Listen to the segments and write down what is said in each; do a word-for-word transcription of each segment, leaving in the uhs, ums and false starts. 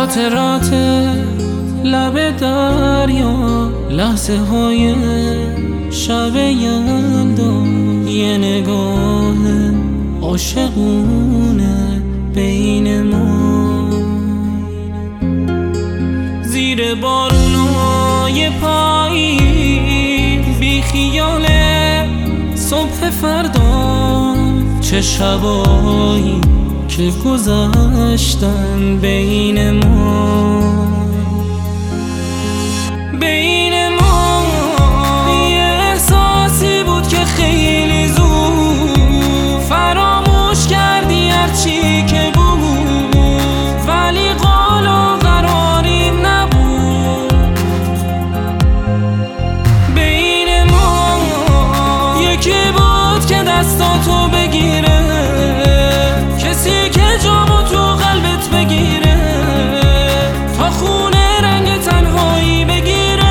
خاطرات لب دریا، لحظه های شب یلدا، یه نگاه عاشقونه بین ما. زیر بارونای پاییز بی خیال صبح فردا، چه شبایی که گذشتن بین ما. بین ما یه احساسی بود که خیلی زود فراموش کردی هرچی که بود، ولی قول و قراریم نبود. بین ما یکی بود که دستاتو بگیره، کسی که جامو تو قلبت بگیره، تا خونه رنگ تنهایی بگیره.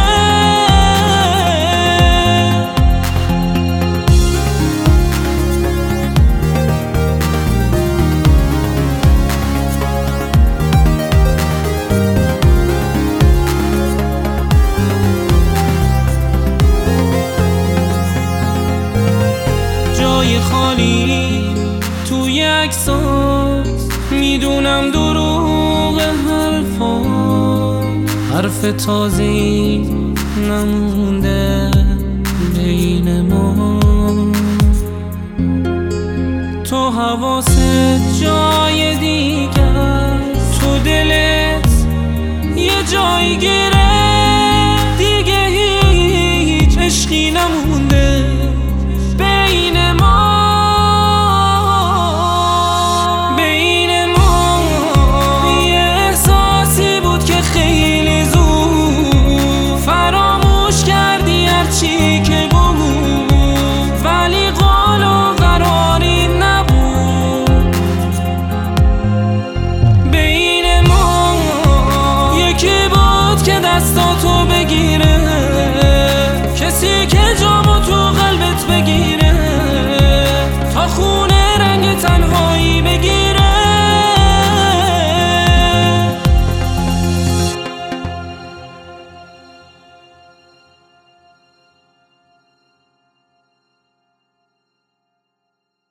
جای خالی توی عکسات، میدونم دروغ حرفا، حرف تازه‌ای نمونده بین ما. تو حواست جای دیگر، تو دلت یه جای گیره.